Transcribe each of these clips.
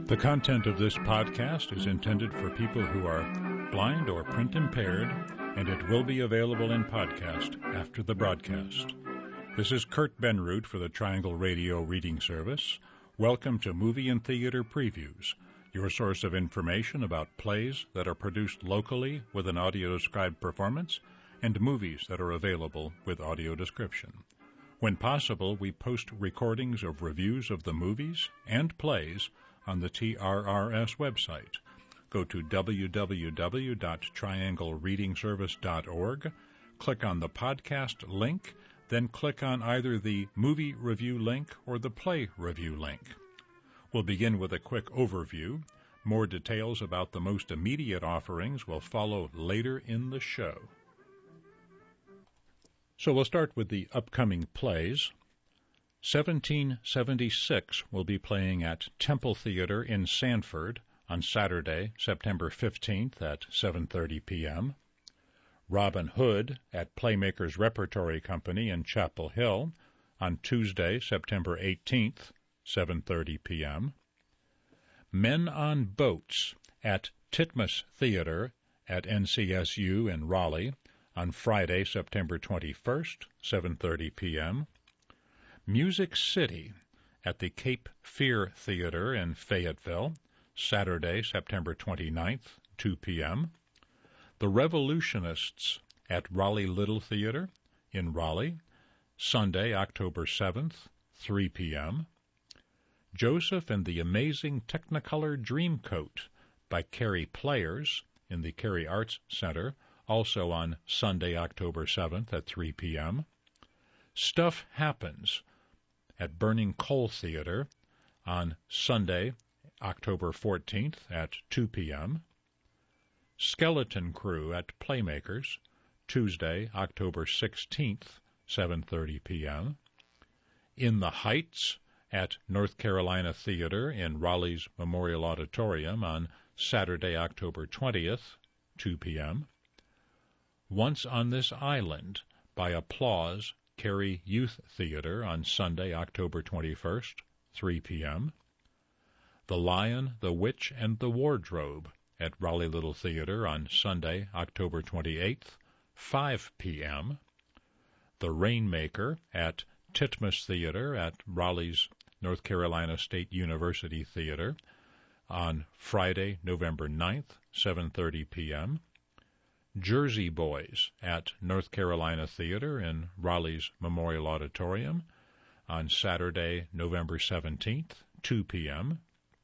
The content of this podcast is intended for people who are blind or print impaired, and it will be available in podcast after the broadcast. This is Kurt Benroot for the Triangle Radio Reading Service. Welcome to Movie and Theater Previews, your source of information about plays that are produced locally with an audio-described performance and movies that are available with audio description. When possible, we post recordings of reviews of the movies and plays on the TRRS website. Go to www.trianglereadingservice.org, click on the podcast link, then click on either the movie review link or the play review link. We'll begin with a quick overview. More details about the most immediate offerings will follow later in the show. So we'll start with the upcoming plays. 1776 will be playing at Temple Theater in Sanford on Saturday, September 15th at 7:30 p.m. Robin Hood at Playmakers Repertory Company in Chapel Hill on Tuesday, September 18th, 7:30 p.m. Men on Boats at Titmus Theater at NCSU in Raleigh on Friday, September 21st, 7:30 p.m. Music City at the Cape Fear Theater in Fayetteville, Saturday, September 29th, 2 p.m. The Revolutionists at Raleigh Little Theater in Raleigh, Sunday, October 7th, 3 p.m. Joseph and the Amazing Technicolor Dreamcoat by Carey Players in the Carey Arts Center, also on Sunday, October 7th at 3 p.m. Stuff Happens at Burning Coal Theater on Sunday, October 14th at 2 p.m. Skeleton Crew at Playmakers, Tuesday, October 16th, 7:30 p.m. In the Heights at North Carolina Theater in Raleigh's Memorial Auditorium on Saturday, October 20th, 2 p.m. Once on This Island by Applause, Carey Youth Theater on Sunday, October 21st, 3 p.m. The Lion, the Witch, and the Wardrobe at Raleigh Little Theater on Sunday, October 28th, 5 p.m. The Rainmaker at Titmus Theater at Raleigh's North Carolina State University Theater on Friday, November 9th, 7:30 p.m. Jersey Boys at North Carolina Theater in Raleigh's Memorial Auditorium on Saturday, November 17th, 2 p.m.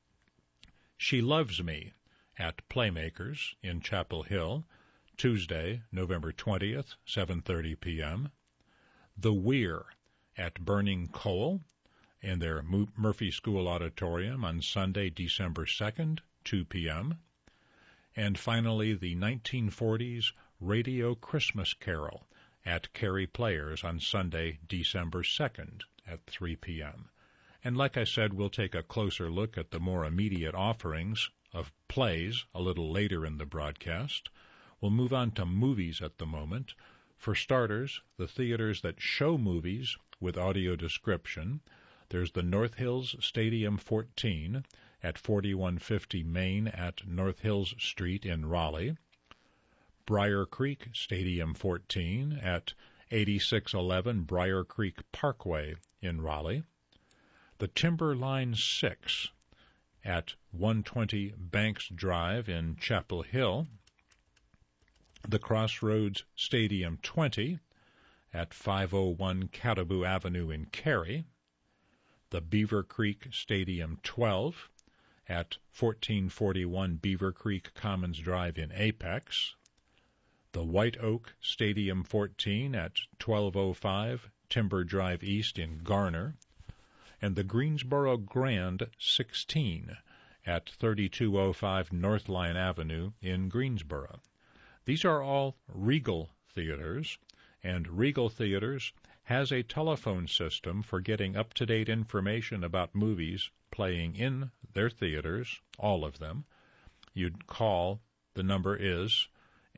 She Loves Me at Playmakers in Chapel Hill, Tuesday, November 20th, 7:30 p.m. The Weir at Burning Coal in their Murphy School Auditorium on Sunday, December 2nd, 2 p.m. And finally, the 1940s Radio Christmas Carol at Carey Players on Sunday, December 2nd at 3 p.m. And like I said, we'll take a closer look at the more immediate offerings of plays a little later in the broadcast. We'll move on to movies at the moment. For starters, the theaters that show movies with audio description. There's the North Hills Stadium 14 at 4150 Main at North Hills Street in Raleigh. Briar Creek Stadium 14 at 8611 Briar Creek Parkway in Raleigh. The Timberline 6 at 120 Banks Drive in Chapel Hill. The Crossroads Stadium 20 at 501 Caribou Avenue in Cary. The Beaver Creek Stadium 12 at 1441 Beaver Creek Commons Drive in Apex. The White Oak Stadium 14 at 1205 Timber Drive East in Garner. And the Greensboro Grand 16 at 3205 Northline Avenue in Greensboro. These are all Regal theaters, and Regal Theaters has a telephone system for getting up-to-date information about movies playing in their theaters, all of them. You'd call, the number is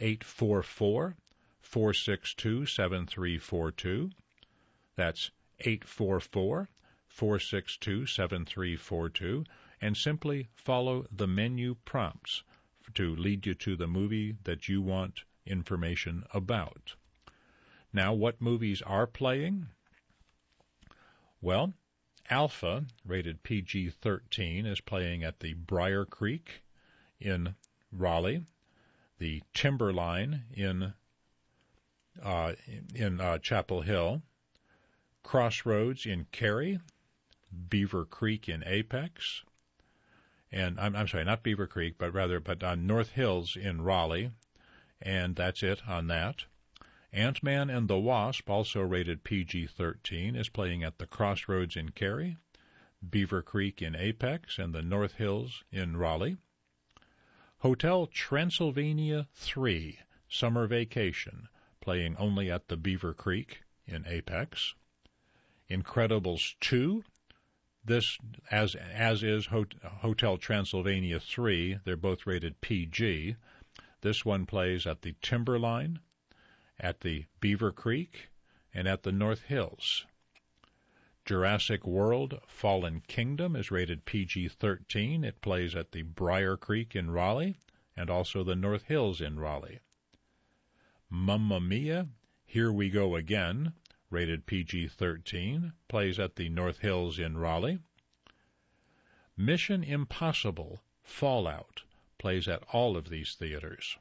844-462-7342. That's 844-462-7342. and simply follow the menu prompts to lead you to the movie that you want information about. Now, what movies are playing? Well, Alpha, rated PG-13, is playing at the Briar Creek in Raleigh, the Timberline in Chapel Hill, Crossroads in Cary, Beaver Creek in Apex, and I'm sorry, not Beaver Creek, but North Hills in Raleigh, and that's it on that. Ant-Man and the Wasp, also rated PG-13, is playing at the Crossroads in Cary, Beaver Creek in Apex, and the North Hills in Raleigh. Hotel Transylvania 3, Summer Vacation, playing only at the Beaver Creek in Apex. Incredibles 2, this as is Hotel Transylvania 3, they're both rated PG. This one plays at the Timberline, at the Beaver Creek, and at the North Hills. Jurassic World Fallen Kingdom is rated PG-13. It plays at the Briar Creek in Raleigh and also the North Hills in Raleigh. Mamma Mia, Here We Go Again, rated PG-13, plays at the North Hills in Raleigh. Mission Impossible Fallout plays at all of these theaters.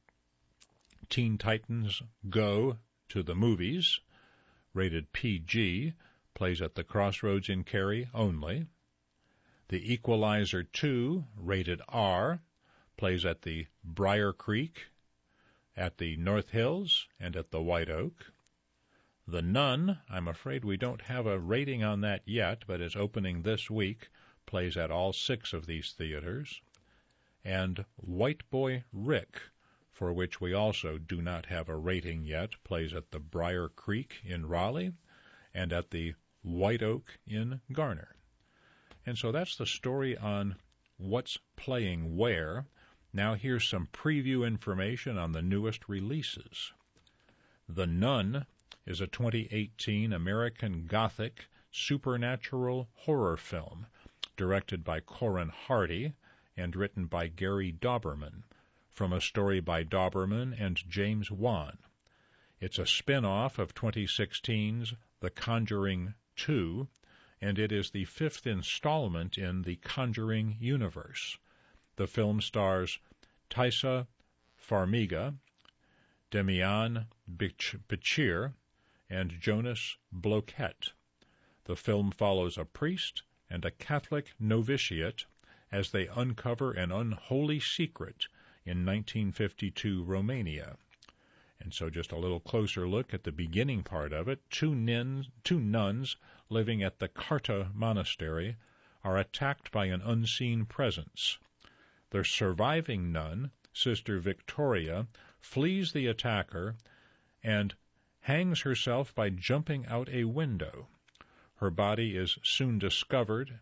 Teen Titans Go to the Movies, rated PG, plays at the Crossroads in Cary only. The Equalizer 2, rated R, plays at the Briar Creek, at the North Hills, and at the White Oak. The Nun, I'm afraid we don't have a rating on that yet, but is opening this week, plays at all 6 of these theaters. And White Boy Rick, for which we also do not have a rating yet, plays at the Briar Creek in Raleigh and at the White Oak in Garner. And so that's the story on what's playing where. Now here's some preview information on the newest releases. The Nun is a 2018 American Gothic supernatural horror film directed by Corin Hardy and written by Gary Dauberman, from a story by Dauberman and James Wan. It's a spin-off of 2016's The Conjuring 2, and it is the 5th installment in the Conjuring universe. The film stars Taissa Farmiga, Demian Bichir, and Jonas Bloquet. The film follows a priest and a Catholic novitiate as they uncover an unholy secret in 1952 Romania. And so just a little closer look at the beginning part of it. Two nuns living at the Carta Monastery are attacked by an unseen presence. The surviving nun, Sister Victoria, flees the attacker and hangs herself by jumping out a window. Her body is discovered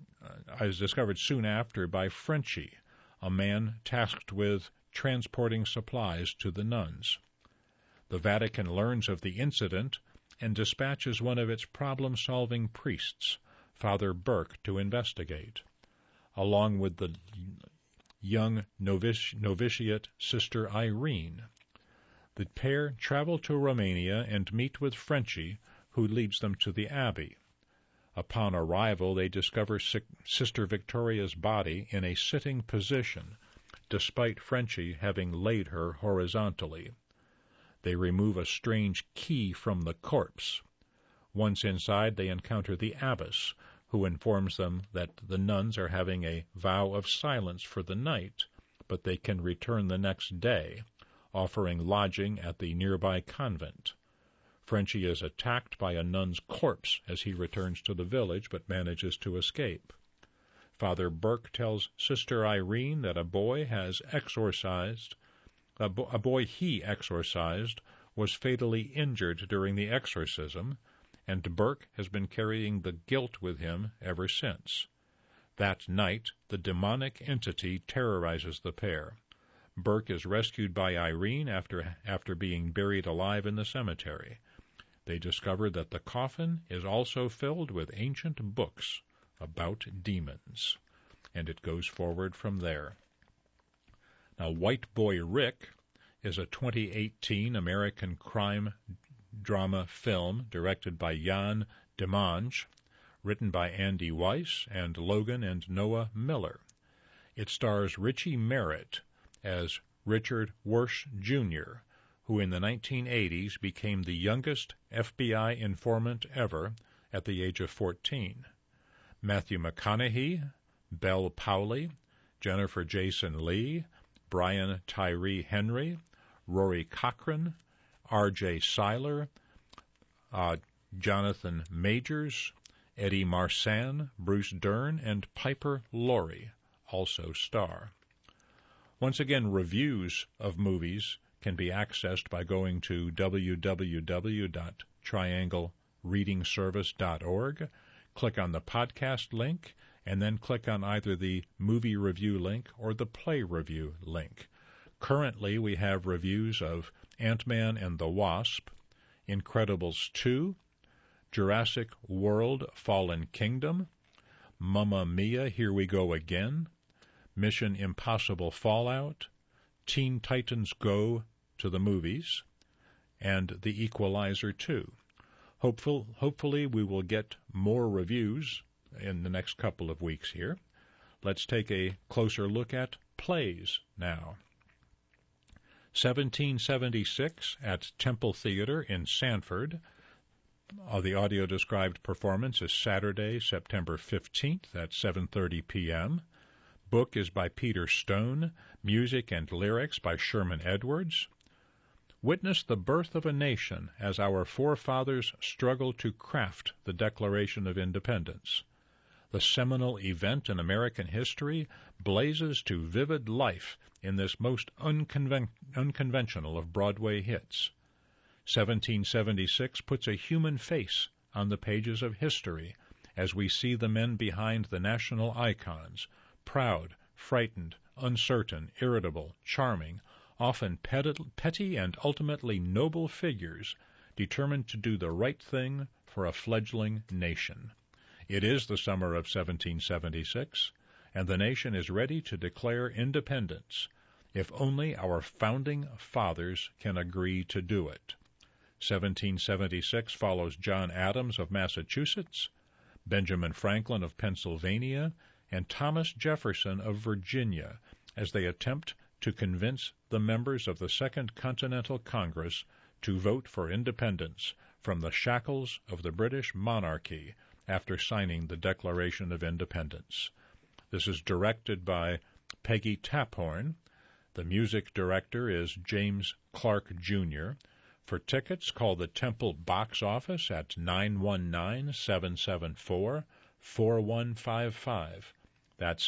soon after by Frenchie, a man tasked with transporting supplies to the nuns. The Vatican learns of the incident and dispatches one of its problem-solving priests, Father Burke, to investigate, along with the young novitiate Sister Irene. The pair travel to Romania and meet with Frenchie, who leads them to the abbey. Upon arrival, they discover Sister Victoria's body in a sitting position, despite Frenchie having laid her horizontally. They remove a strange key from the corpse. Once inside, they encounter the abbess, who informs them that the nuns are having a vow of silence for the night, but they can return the next day, offering lodging at the nearby convent. Frenchie is attacked by a nun's corpse as he returns to the village, but manages to escape. Father Burke tells Sister Irene that a boy he exorcised was fatally injured during the exorcism, and Burke has been carrying the guilt with him ever since. That night, the demonic entity terrorizes the pair. Burke is rescued by Irene after being buried alive in the cemetery. They discover that the coffin is also filled with ancient books about demons. and it goes forward from there. Now, White Boy Rick is a 2018 American crime drama film directed by Jan Demange, written by Andy Weiss and Logan and Noah Miller. It stars Richie Merritt as Richard Wersch, Jr., who in the 1980s became the youngest FBI informant ever at the age of 14. Matthew McConaughey, Belle Powley, Jennifer Jason Leigh, Brian Tyree Henry, Rory Cochrane, R.J. Seiler, Jonathan Majors, Eddie Marsan, Bruce Dern, and Piper Laurie also star. Once again, reviews of movies can be accessed by going to www.trianglereadingservice.org, click on the podcast link, and then click on either the movie review link or the play review link. Currently, we have reviews of Ant-Man and the Wasp, Incredibles 2, Jurassic World Fallen Kingdom, Mamma Mia, Here We Go Again, Mission Impossible Fallout, Teen Titans Go to the Movies, and The Equalizer 2. Hopefully we will get more reviews in the next couple of weeks here. Let's take a closer look at plays now. 1776 at Temple Theater in Sanford. The audio-described performance is Saturday, September 15th at 7:30 p.m. Book is by Peter Stone. Music and lyrics by Sherman Edwards. Witness the birth of a nation as our forefathers struggle to craft the Declaration of Independence. The seminal event in American history blazes to vivid life in this most unconventional of Broadway hits. 1776 puts a human face on the pages of history as we see the men behind the national icons, proud, frightened, uncertain, irritable, charming, often petty and ultimately noble figures, determined to do the right thing for a fledgling nation. It is the summer of 1776, and the nation is ready to declare independence, if only our founding fathers can agree to do it. 1776 follows John Adams of Massachusetts, Benjamin Franklin of Pennsylvania, and Thomas Jefferson of Virginia as they attempt to convince the members of the Second Continental Congress to vote for independence from the shackles of the British monarchy after signing the Declaration of Independence. This is directed by Peggy Taphorn. The music director is James Clark, Jr. For tickets, call the Temple box office at 919-774-4155. That's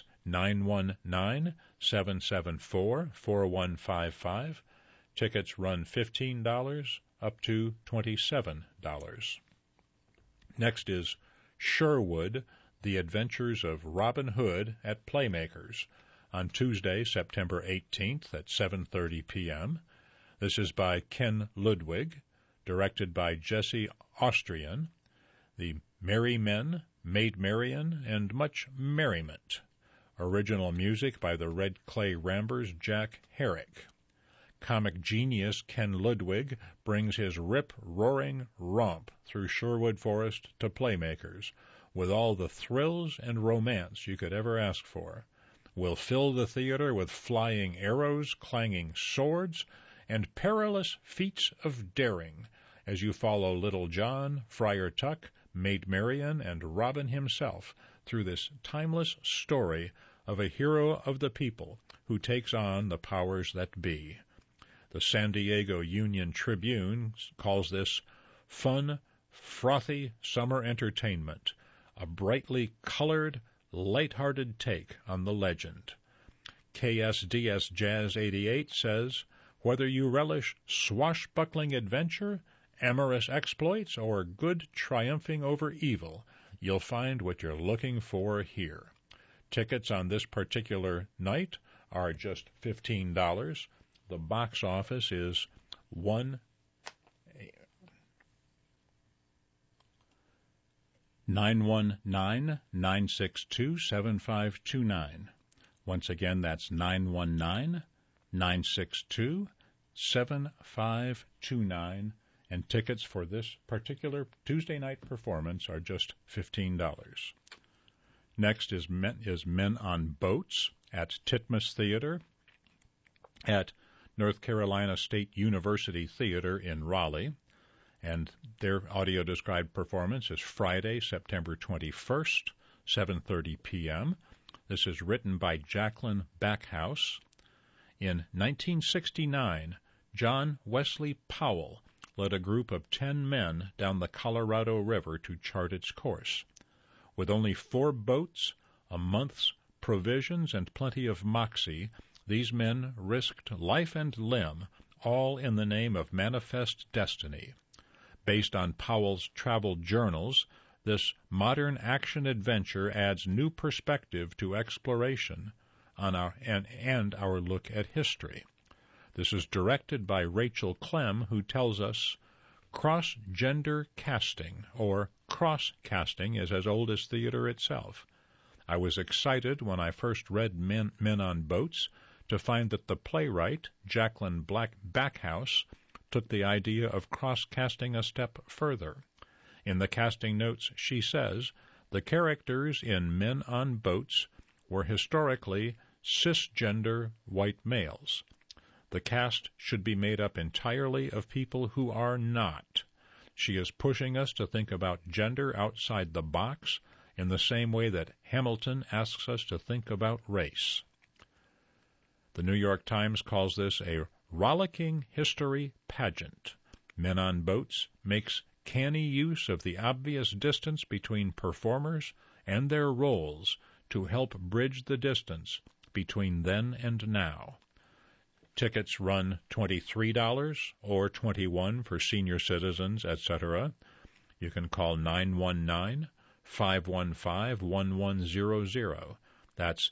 919-774-4155. Tickets run $15 up to $27. Next is Sherwood, The Adventures of Robin Hood at Playmakers, on Tuesday, September 18th at 7:30 p.m. This is by Ken Ludwig, directed by Jesse Austrian. The Merry Men, Maid Marian, and Much Merriment. Original music by the Red Clay Rambers' Jack Herrick. Comic genius Ken Ludwig brings his rip-roaring romp through Sherwood Forest to Playmakers, with all the thrills and romance you could ever ask for. We'll fill the theater with flying arrows, clanging swords, and perilous feats of daring as you follow Little John, Friar Tuck, Maid Marian, and Robin himself through this timeless story of a hero of the people who takes on the powers that be. The San Diego Union-Tribune calls this fun, frothy summer entertainment, a brightly colored, light-hearted take on the legend. KSDS Jazz 88 says, whether you relish swashbuckling adventure, amorous exploits, or good triumphing over evil, you'll find what you're looking for here. Tickets on this particular night are just $15. The box office is 919-962-7529. Once again, that's 919-962-7529, and tickets for this particular Tuesday night performance are just $15. Next is Men on Boats at Titmus Theater at North Carolina State University Theater in Raleigh, and their audio-described performance is Friday, September 21st, 7:30 p.m. This is written by Jacqueline Backhouse. In 1969, John Wesley Powell led a group of 10 men down the Colorado River to chart its course. With only 4 boats, a month's provisions, and plenty of moxie, these men risked life and limb, all in the name of manifest destiny. Based on Powell's travel journals, this modern action-adventure adds new perspective to exploration on our look at history. This is directed by Rachel Clem, who tells us, cross-gender casting, or cross-casting, is as old as theater itself. I was excited when I first read Men on Boats to find that the playwright, Jacqueline Backhouse, took the idea of cross-casting a step further. In the casting notes, she says, the characters in Men on Boats were historically cisgender white males. The cast should be made up entirely of people who are not. She is pushing us to think about gender outside the box in the same way that Hamilton asks us to think about race. The New York Times calls this a rollicking history pageant. Men on Boats makes canny use of the obvious distance between performers and their roles to help bridge the distance between then and now. Tickets run $23 or $21 for senior citizens, etc. You can call 919-515-1100. That's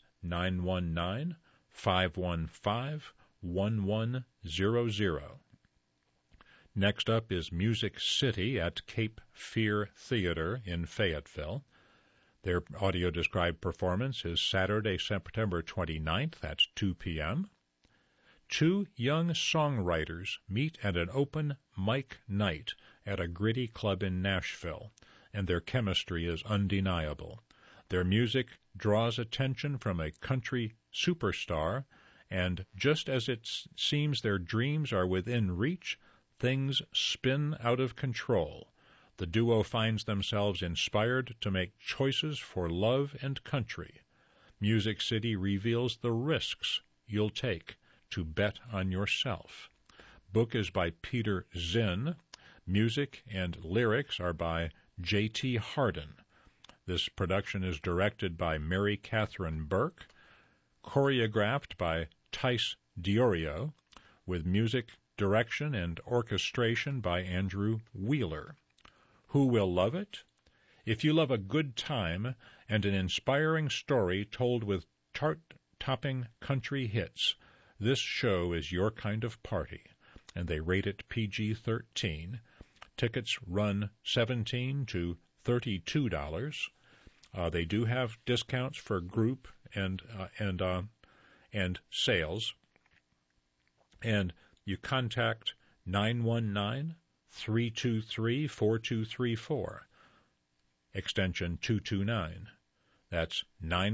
919-515-1100. Next up is Music City at Cape Fear Theater in Fayetteville. Their audio-described performance is Saturday, September 29th at 2 p.m. 2 young songwriters meet at an open mic night at a gritty club in Nashville, and their chemistry is undeniable. Their music draws attention from a country superstar, and just as it seems their dreams are within reach, things spin out of control. The duo finds themselves inspired to make choices for love and country. Music City reveals the risks you'll take to bet on yourself. Book is by Peter Zinn. Music and lyrics are by J.T. Harden. This production is directed by Mary Catherine Burke, choreographed by Tice Diorio, with music direction and orchestration by Andrew Wheeler. Who will love it? If you love a good time and an inspiring story told with chart-topping country hits, this show is your kind of party, and they rate it PG-13. Tickets run $17 to $32. They do have discounts for group and sales. And you contact 919-323-4234, extension 229. That's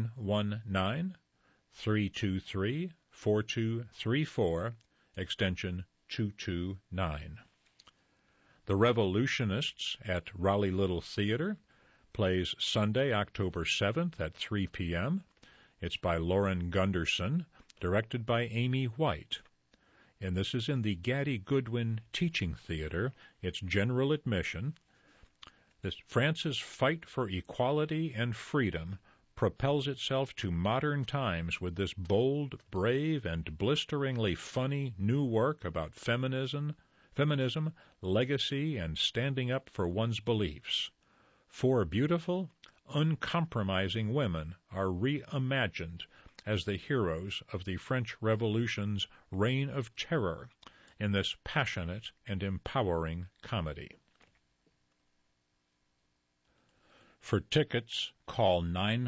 919-323-4234, extension 229. The Revolutionists at Raleigh Little Theater plays Sunday, October 7th at 3 p.m. It's by Lauren Gunderson, directed by Amy White. And this is in the Gaddy Goodwin Teaching Theater. It's general admission. France's fight for equality and freedom propels itself to modern times with this bold, brave, and blisteringly funny new work about feminism, legacy, and standing up for one's beliefs. 4 beautiful, uncompromising women are reimagined as the heroes of the French Revolution's reign of terror in this passionate and empowering comedy. For tickets, call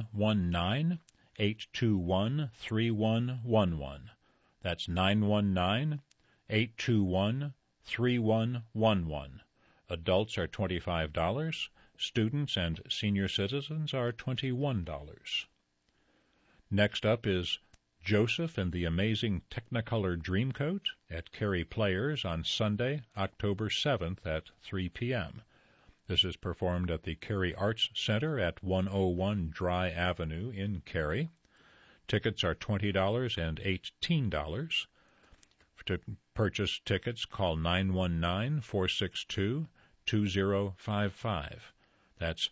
919-821-3111. That's 919-821-3111. Adults are $25. Students and senior citizens are $21. Next up is Joseph and the Amazing Technicolor Dreamcoat at Cary Players on Sunday, October 7th at 3 p.m. This is performed at the Cary Arts Center at 101 Dry Avenue in Cary. Tickets are $20 and $18. To purchase tickets, call 919-462-2055. That's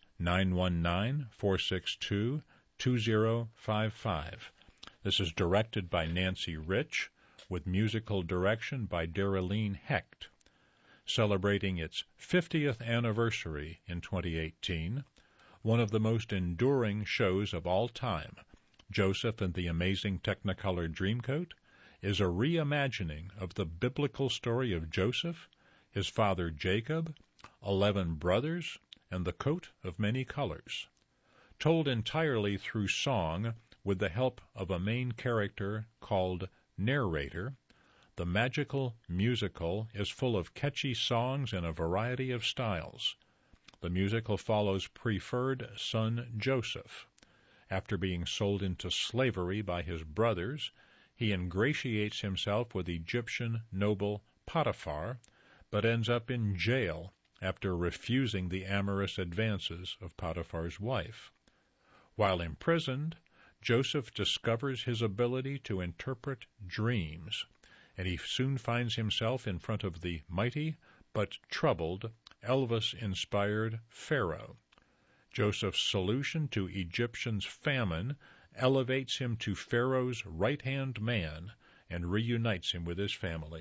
919-462-2055. This is directed by Nancy Rich, with musical direction by Darylene Hecht. Celebrating its 50th anniversary in 2018, one of the most enduring shows of all time, Joseph and the Amazing Technicolor Dreamcoat, is a reimagining of the biblical story of Joseph, his father Jacob, 11 brothers, and the coat of many colors. Told entirely through song with the help of a main character called narrator, the magical musical is full of catchy songs in a variety of styles. The musical follows preferred son Joseph. After being sold into slavery by his brothers, he ingratiates himself with Egyptian noble Potiphar, but ends up in jail after refusing the amorous advances of Potiphar's wife. While imprisoned, Joseph discovers his ability to interpret dreams, and he soon finds himself in front of the mighty but troubled Elvis-inspired Pharaoh. Joseph's solution to Egyptians' famine elevates him to Pharaoh's right-hand man and reunites him with his family.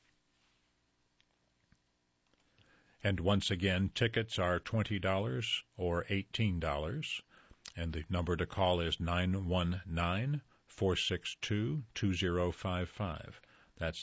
And once again, tickets are $20 or $18. And the number to call is 919-462-2055. That's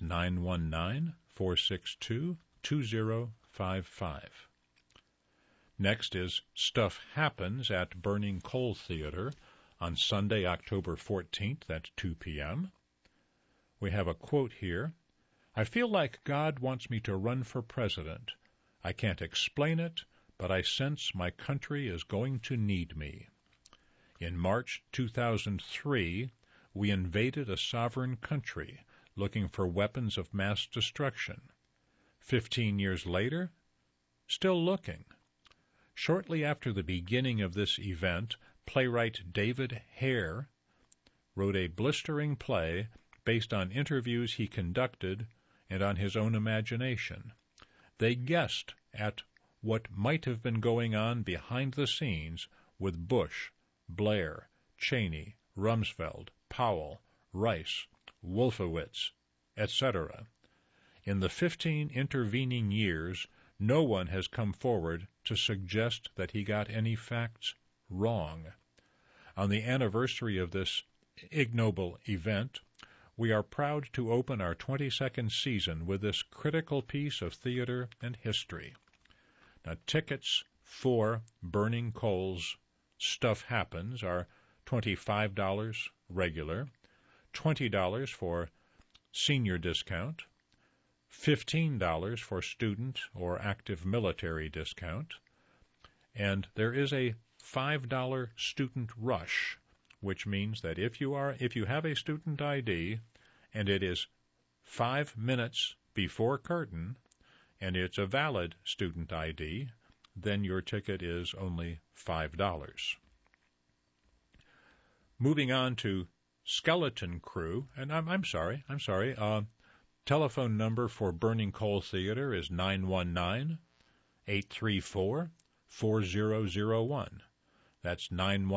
919-462-2055. Next is Stuff Happens at Burning Coal Theater on Sunday, October 14th at 2 p.m. We have a quote here. "I feel like God wants me to run for president. I can't explain it, but I sense my country is going to need me. In March 2003, we invaded a sovereign country looking for weapons of mass destruction. 15 years later, still looking. Shortly after the beginning of this event, playwright David Hare wrote a blistering play based on interviews he conducted and on his own imagination. They guessed at what might have been going on behind the scenes with Bush, Blair, Cheney, Rumsfeld, Powell, Rice, Wolfowitz, etc. In the 15 intervening years, no one has come forward to suggest that he got any facts wrong. On the anniversary of this ignoble event, we are proud to open our 22nd season with this critical piece of theater and history. Now, tickets for Burning Coal's Stuff Happens are $25 regular, $20 for senior discount, $15 for student or active military discount, and there is a $5 student rush, which means that if you have a student ID and it is 5 minutes before curtain and it's a valid student ID, then your ticket is only $5. Moving on to Skeleton Crew, and I'm sorry. Telephone number for Burning Coal Theater is 919-834-4001. That's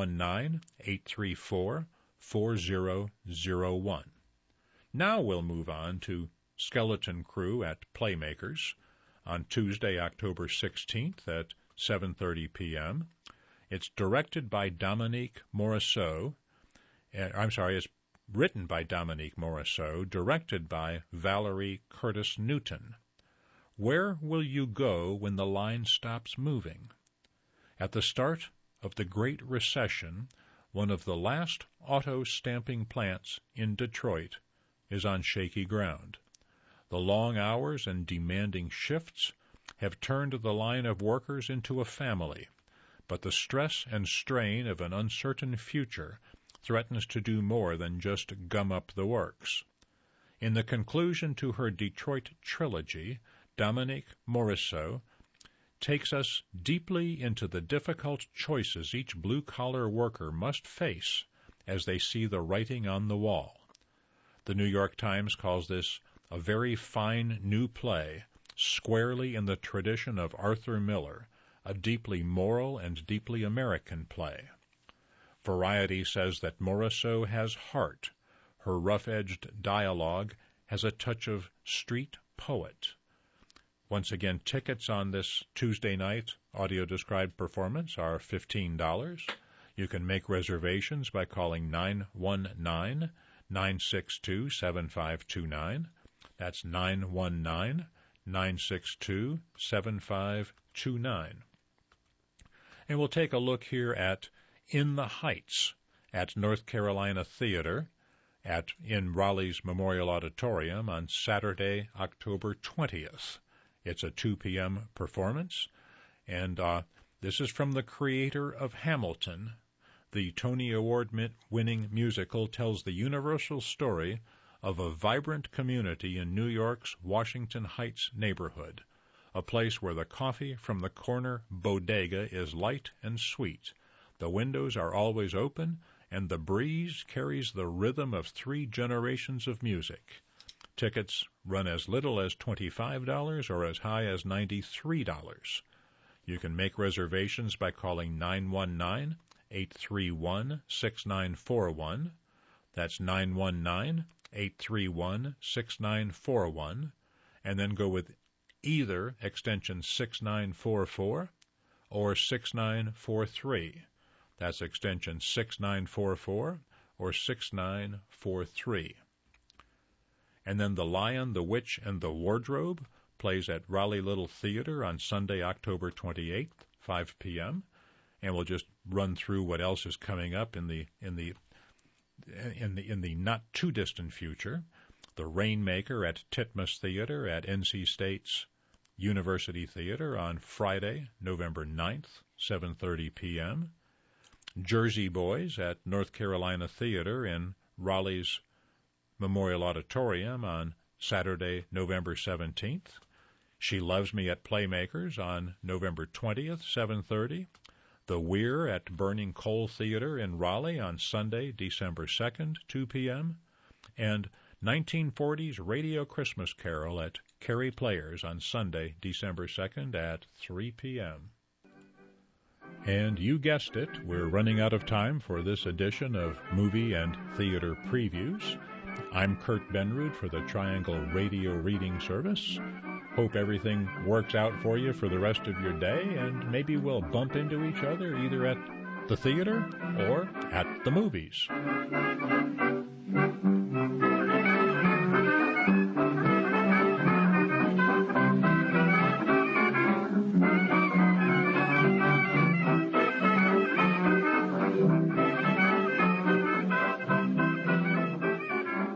919-834-4001. Now we'll move on to Skeleton Crew at Playmakers on Tuesday, October 16th at 7:30 p.m. It's directed by Dominique Morisseau. It's written by Dominique Morisseau, directed by Valerie Curtis Newton. Where will you go when the line stops moving? At the start of the Great Recession, one of the last auto-stamping plants in Detroit is on shaky ground. The long hours and demanding shifts have turned the line of workers into a family, but the stress and strain of an uncertain future threatens to do more than just gum up the works. In the conclusion to her Detroit trilogy, Dominique Morisseau takes us deeply into the difficult choices each blue-collar worker must face as they see the writing on the wall. The New York Times calls this a very fine new play, squarely in the tradition of Arthur Miller, a deeply moral and deeply American play. Variety says that Morisseau has heart. Her rough-edged dialogue has a touch of street poet. Once again, tickets on this Tuesday night audio-described performance are $15. You can make reservations by calling 919-962-7529. That's 919-962-7529. And we'll take a look here at In the Heights at North Carolina Theater in Raleigh's Memorial Auditorium on Saturday, October 20th. It's a 2 p.m. performance, and this is from the creator of Hamilton. The Tony Award-winning musical tells the universal story of a vibrant community in New York's Washington Heights neighborhood, a place where the coffee from the corner bodega is light and sweet. The windows are always open, and the breeze carries the rhythm of 3 generations of music. Tickets run as little as $25 or as high as $93. You can make reservations by calling 919-831-6941. That's 919-831-6941, and then go with either extension 6944 or 6943. That's extension 6944 or 6943. And then The Lion, the Witch, and the Wardrobe plays at Raleigh Little Theater on Sunday, October 28th, 5 p.m. And we'll just run through what else is coming up in the not too distant future. The Rainmaker at Titmus Theater at NC State's University Theater on Friday, November 9th, 7:30 p.m. Jersey Boys at North Carolina Theater in Raleigh's Memorial Auditorium on Saturday, November 17th. She Loves Me at Playmakers on November 20th, 7:30. The Weir at Burning Coal Theater in Raleigh on Sunday, December 2nd, 2 p.m. And 1940s Radio Christmas Carol at Kerry Players on Sunday, December 2nd at 3 p.m. And you guessed it, we're running out of time for this edition of Movie and Theater Previews. I'm Kurt Benrud for the Triangle Radio Reading Service. Hope everything works out for you for the rest of your day, and maybe we'll bump into each other either at the theater or at the movies.